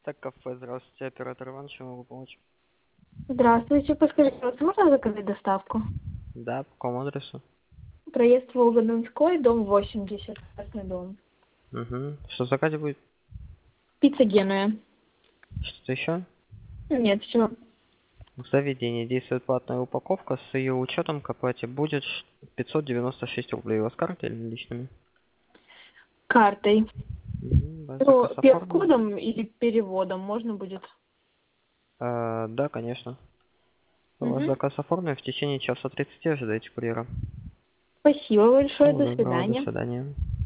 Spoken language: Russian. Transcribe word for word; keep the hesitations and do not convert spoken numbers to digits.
Так, кафе, здравствуйте, оператор Иван, чем могу помочь? Здравствуйте, подскажите, возможно заказать доставку? Да, по какому адресу? Проезд Волго-Донской, дом восемьдесят, Красный дом. Угу. Что в заказе будет? Пицца Генуя. Что-то еще? Нет, все. В заведении действует платная упаковка, с ее учетом к оплате будет ш- пятьсот девяносто шесть рублей. У вас карты или наличными? Картой. Угу. Ваш Ну, заказ оформлен? пин-кодом или переводом можно будет? А, да, конечно. Ваш Угу. заказ оформлен, в течение часа тридцати ожидайте курьера. Спасибо большое, до Доброго, до свидания. свидания.